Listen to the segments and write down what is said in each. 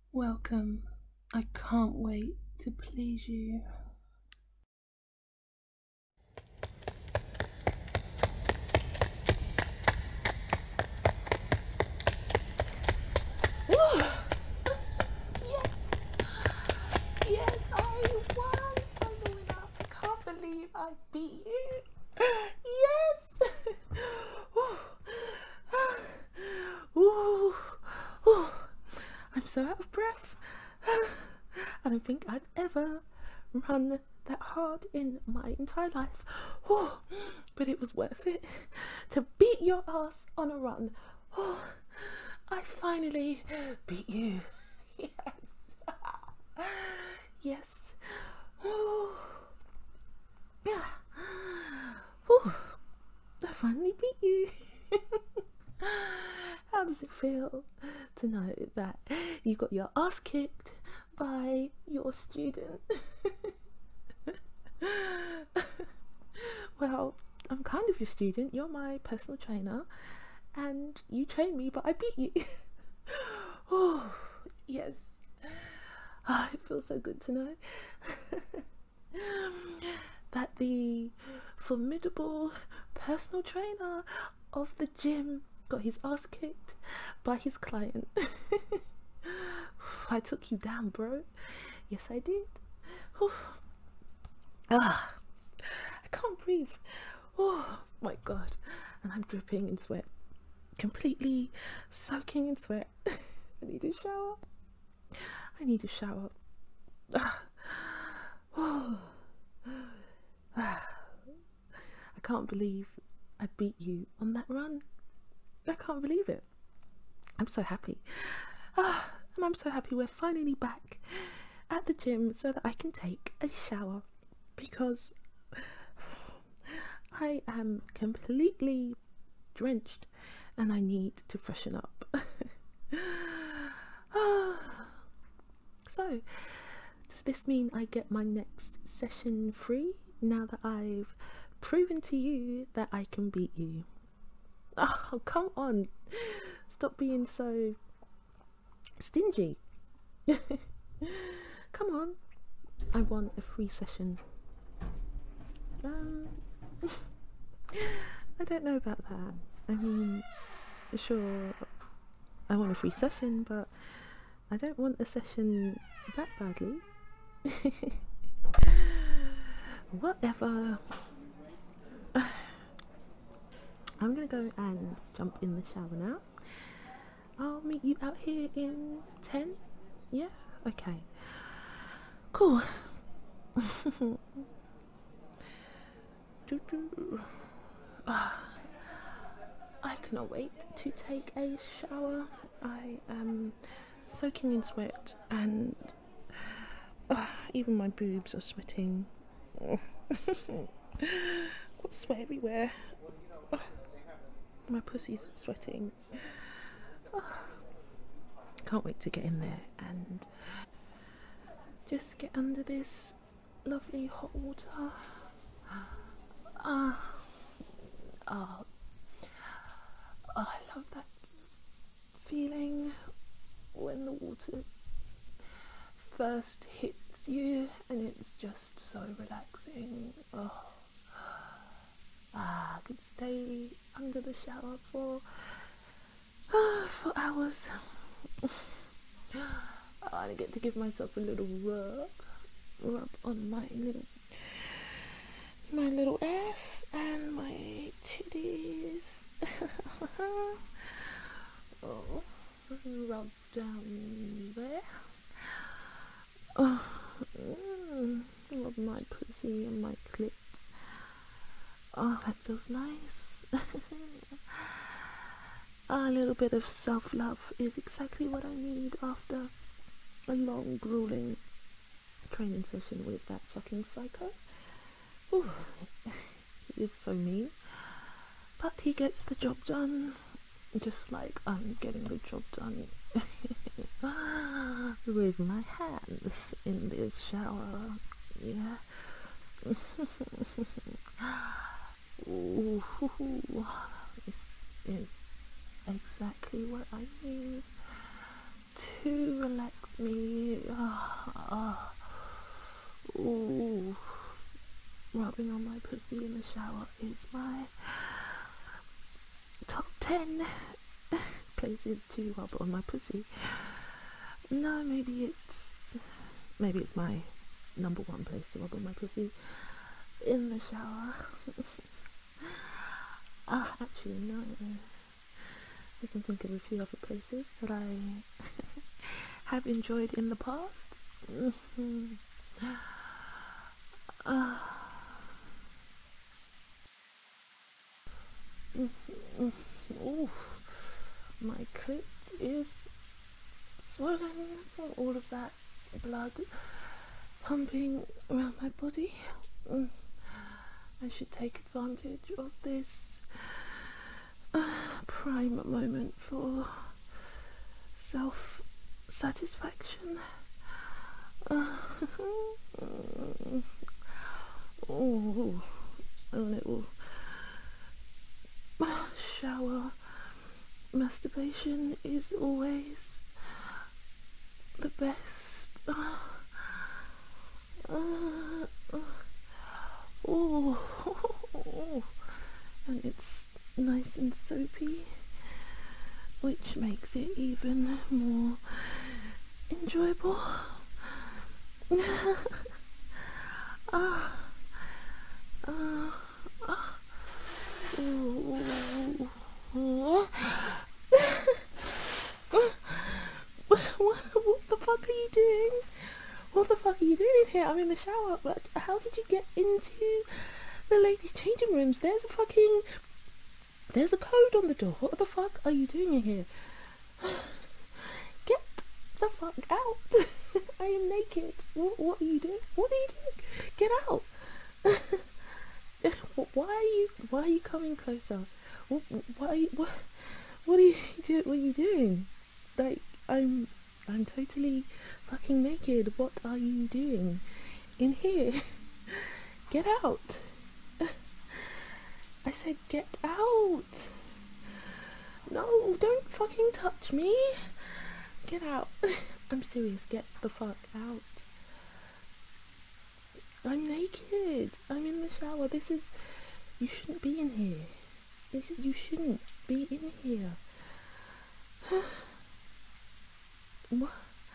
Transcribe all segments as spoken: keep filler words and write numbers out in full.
Welcome. I can't wait to please you. Yes, yes, I won. I'm the winner. I can't believe I beat you. Yes. Ooh. Ooh. I'm so out of breath. I don't think I've ever run that hard in my entire life. Ooh. But it was worth it to beat your ass on a run. Ooh. I finally beat you. Yes. Yes. Ooh. Yeah. Ooh. I finally beat you. How does it feel to know that you got your ass kicked by your student? Well, I'm kind of your student. You're my personal trainer, and you train me, but I beat you. Oh, yes. Oh, it feels so good to know that the formidable personal trainer of the gym got his ass kicked by his client. I took you down, bro. Yes, I did. Ah, I can't breathe. Oh my god. And I'm dripping in sweat. Completely soaking in sweat. I need a shower. I need a shower. Ah. Oh. Ah. I can't believe I beat you on that run. I can't believe it. I'm so happy. Ah, and I'm so happy we're finally back at the gym so that I can take a shower because I am completely drenched and I need to freshen up. So, does this mean I get my next session free now that I've proven to you that I can beat you? Oh, come on. Stop being so stingy. Come on. I want a free session. Um, I don't know about that. I mean, sure, I want a free session, but I don't want a session that badly. Whatever. I'm gonna go and jump in the shower now. I'll meet you out here in ten. Yeah? Okay. Cool. I cannot wait to take a shower. I am soaking in sweat and uh, even my boobs are sweating. Got sweat everywhere. Uh, my pussy's sweating. Uh, can't wait to get in there and just get under this lovely hot water. Ah, uh, oh, oh, I love that feeling when the water first hits you and it's just so relaxing. Oh, ah, I could stay under the shower for uh, for hours. Oh, I get to give myself a little rub, rub on my little my little ass and my titties. Oh, rub down there. Oh, mm, rub my pussy and my clit. Oh, that feels nice. A little bit of self-love is exactly what I need after a long, grueling training session with that fucking psycho. Ooh, he is so mean. But he gets the job done, just like I'm getting the job done with my hands in this shower. Yeah. Ooh, this is exactly what I need to relax me. Ah, ah. Ooh. Rubbing on my pussy in the shower is my top ten places to rub on my pussy. No, maybe it's maybe it's my number one place to rub on my pussy, in the shower. Ah, actually no. I can think of a few other places that I have enjoyed in the past. Mm-hmm. uh, mm-hmm. Ooh, my clit is swollen from all of that blood pumping around my body. Mm. I should take advantage of this uh, prime moment for self satisfaction. Uh, oh, a little shower masturbation is always the best. Uh, uh, uh, oh, oh, and it's nice and soapy, which makes it even more enjoyable. Ah, uh, uh, ooh, what, what the fuck are you doing? What the fuck are you doing here? I'm in the shower. But how did you get into the ladies' changing rooms? There's a fucking, there's a code on the door. What the fuck are you doing in here? Get the fuck out. I am naked. What, what are you doing? What are you doing? Get out. Why are you, why are you coming closer? What, why are you, what, what are you doing? What are you doing? Like, I'm, I'm totally fucking naked. What are you doing in here? Get out. I said get out. No, don't fucking touch me. Get out. I'm serious. Get the fuck out. I'm naked. I'm in the shower. This is, you shouldn't be in here. This, you shouldn't be in here. What?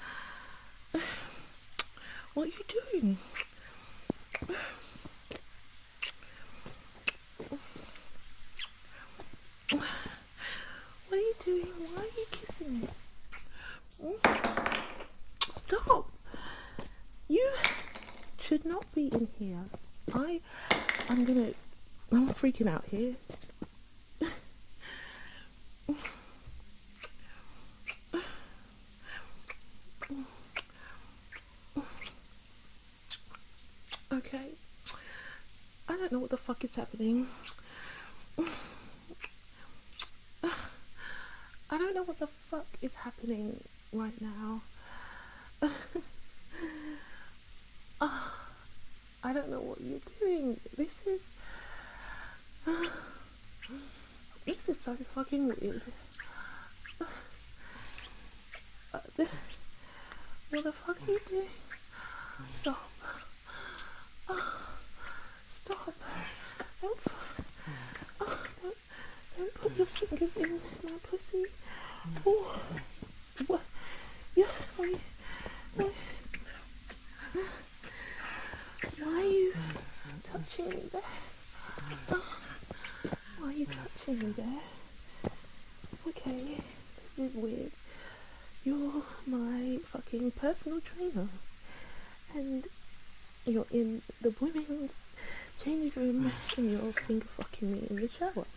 What are you doing? What are you doing? Why are you kissing me? Stop! You should not be in here. I, I'm gonna, I'm freaking out here. Okay, I don't know what the fuck is happening. I don't know what the fuck is happening right now. uh, I don't know what you're doing. This is uh, this is so fucking weird. Uh, the, what the fuck are you doing? Stop. Oh, stop. Don't, oh, don't, don't put your fingers in my pussy. Oh, what? Yeah, why, why, why are you touching me there? Oh, why are you touching me there? Okay, this is weird. You're my fucking personal trainer. And you're in the women's changing room and you're finger fucking me in the shower.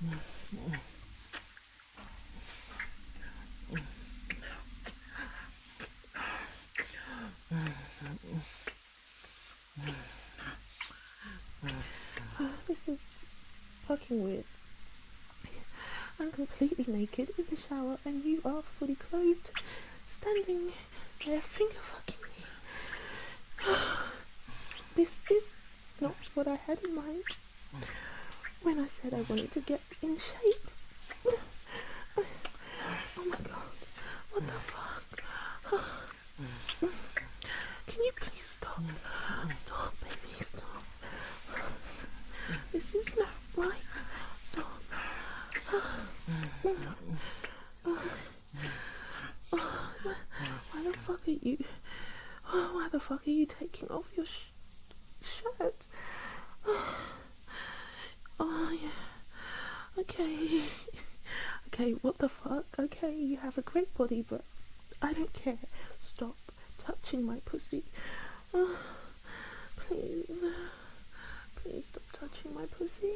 Uh, this is fucking weird. I'm completely naked in the shower and you are fully clothed, standing there finger fucking me. This is not what I had in mind when I said I wanted to get in shape. Oh my god, what the fuck? fuck are you? Oh, why the fuck are you taking off your sh shirt? Oh, yeah. Okay. Okay, what the fuck? Okay, you have a great body, but I don't care. Stop touching my pussy. Oh, please. Please stop touching my pussy.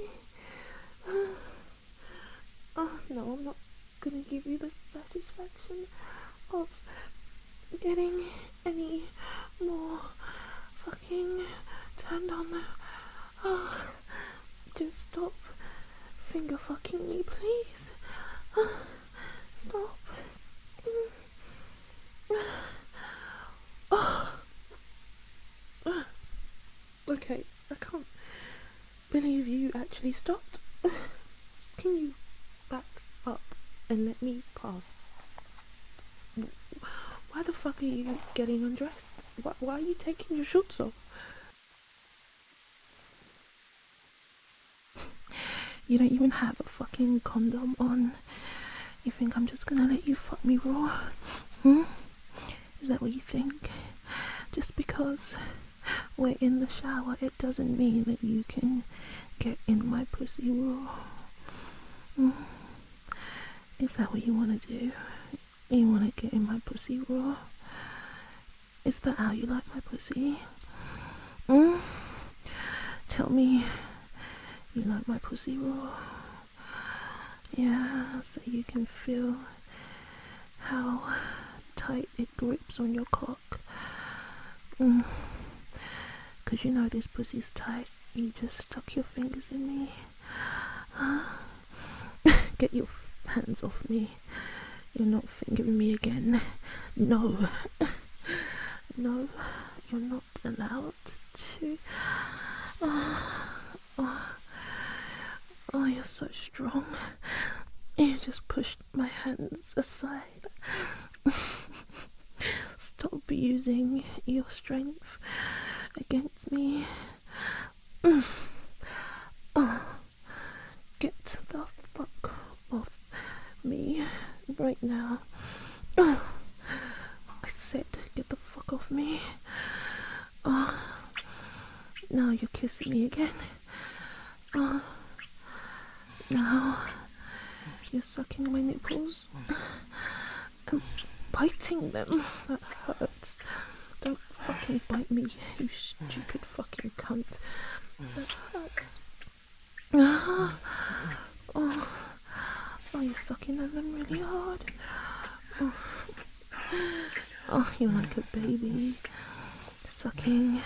Oh, no, I'm not gonna give you the satisfaction of getting any more fucking turned on. Oh, just stop finger fucking me, please. Stop. Okay, I can't believe you actually stopped. Can you back up and let me pass? Why the fuck are you getting undressed? Why, why are you taking your shorts off? You don't even have a fucking condom on. You think I'm just gonna let you fuck me raw? Hmm? Is that what you think? Just because we're in the shower, it doesn't mean that you can get in my pussy raw. Hmm? Is that what you want to do? You want to get in my pussy raw? Is that how you like my pussy? Hmm? Tell me you like my pussy raw. Yeah, so you can feel how tight it grips on your cock. Mm. Cause you know this pussy's tight. You just stuck your fingers in me. Get your hands off me. You're not fingering me again. No. No, you're not allowed to. Oh, oh. Oh, you're so strong. You just pushed my hands aside. Stop using your strength against me. Oh, get the fuck off me right now. Oh, I said get the fuck off me. Oh, now you're kissing me again. Oh, now you're sucking my nipples and biting them. That hurts. Don't fucking bite me, you stupid fucking cunt. That hurts. Oh, oh, oh, you're sucking on them really hard. Oh, oh, you're like a baby sucking.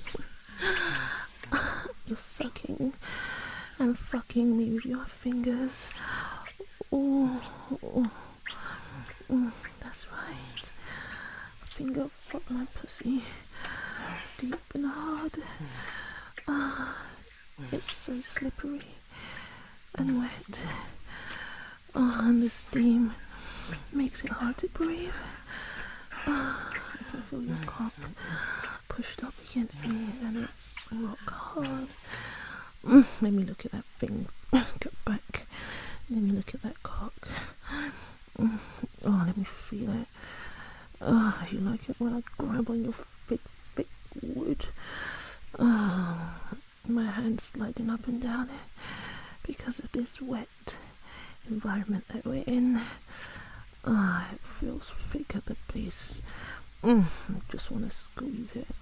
You're sucking and fucking me with your fingers. Oh, oh, oh, that's right. Finger fuck my pussy deep and hard. Ah, it's so slippery and wet. Oh, and the steam makes it hard to breathe. Oh, I can feel your cock pushed up against me and it's rock hard. Mm, let me look at that thing. Get back. Let me look at that cock. Mm, oh, let me feel it. Oh, you like it when I grab on your thick, thick wood. Oh, my hand's sliding up and down it because of this wet environment that we're in. Oh, it feels thick at the base. Mm, I just want to squeeze it.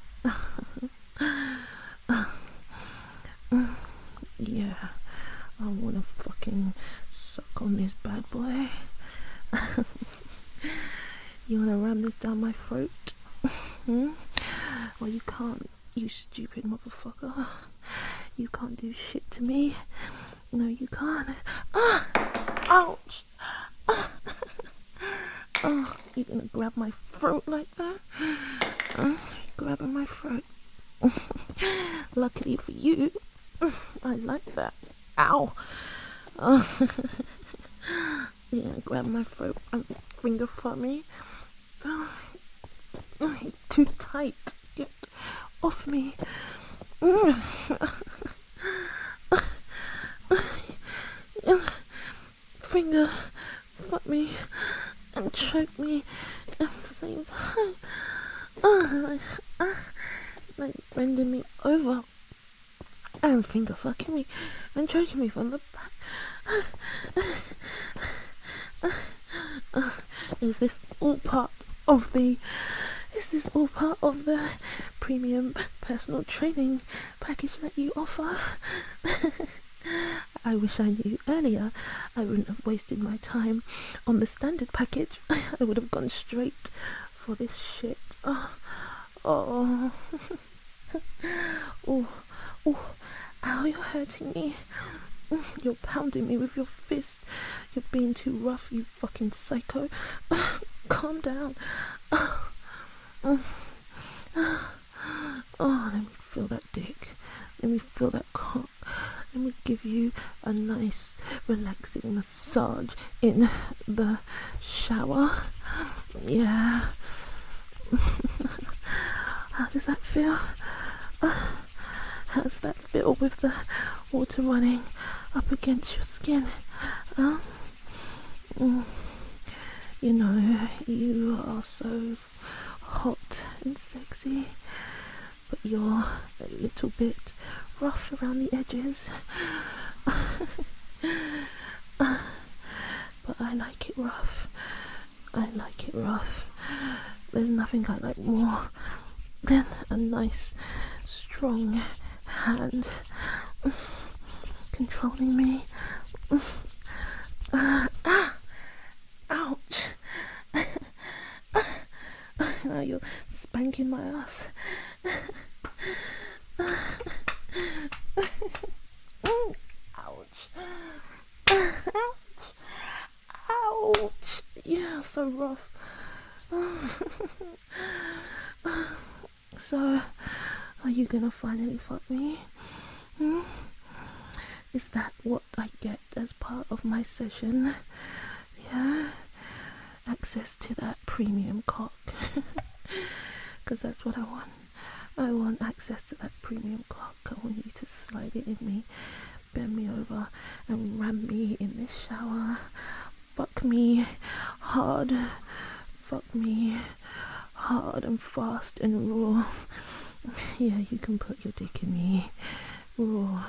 Yeah, I want to fucking suck on this bad boy. You want to ram this down my throat? Hmm? Well, you can't, you stupid motherfucker. You can't do shit to me. No, you can't. Ah! Ouch! Ah. Oh, you're gonna grab my throat like that? Uh, grabbing my throat. Luckily for you, I like that. Ow! Oh. Yeah, grab my throat and finger fuck me. Oh, you're too tight. Get off me. Finger fuck me and choke me and same time, uh, like, uh, like bending me over and finger fucking me and choking me from the back. Is this all part of the is this all part of the premium personal training package that you offer? I wish I knew earlier. I wouldn't have wasted my time on the standard package. I would have gone straight for this shit. Oh, oh, oh, oh. Ow, you're hurting me. You're pounding me with your fist. You're being too rough, you fucking psycho. Calm down. Oh, let me feel that dick. Let me feel that cock. Let me give you a nice, relaxing massage in the shower. Yeah. How does that feel? How does that feel with the water running up against your skin? Huh? Mm. You know, you are so hot and sexy, but you're a little bit rough around the edges. But I like it rough. I like it rough. There's nothing I like more than a nice, strong hand controlling me. Uh, ah, ouch. Now you're spanking my ass. Ouch. Ouch. Ouch. Yeah, so rough. So, are you gonna finally fuck me? Hmm? Is that what I get as part of my session? Yeah? Access to that premium cock. Because that's what I want. I want access to that premium cock. I want you to slide it in me, bend me over, and ram me in this shower. Fuck me hard. Fuck me hard and fast and raw. Yeah, you can put your dick in me raw.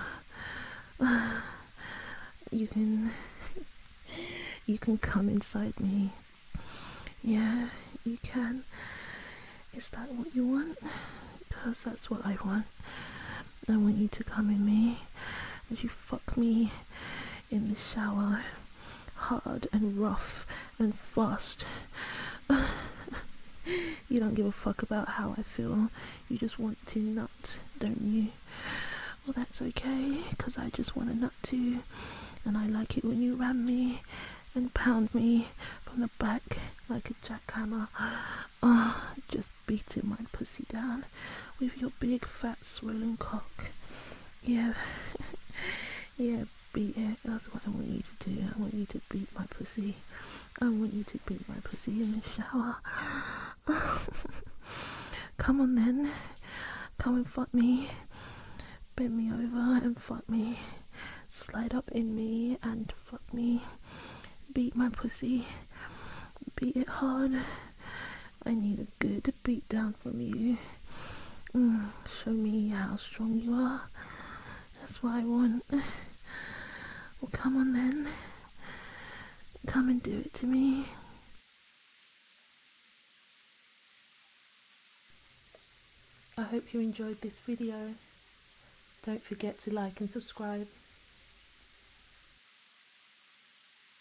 You can you can come inside me. Yeah, you can. Is that what you want? Because that's what I want. I want you to come in me as you fuck me in the shower, hard and rough and fast. You don't give a fuck about how I feel. You just want to nut, don't you? Well, that's okay, because I just want to nut too. And I like it when you ram me and pound me from the back like a jackhammer. Oh, just beating my pussy down with your big fat swollen cock. Yeah. Yeah, beat it. That's what I want you to do. I want you to beat my pussy. I want you to beat my pussy in the shower. Come on then. Come and fuck me. Bend me over and fuck me. Slide up in me and fuck me. Beat my pussy. Beat it hard. I need a good beat down from you. Mm, show me how strong you are. That's what I want. Well, come on then. Come and do it to me. I hope you enjoyed this video. Don't forget to like and subscribe.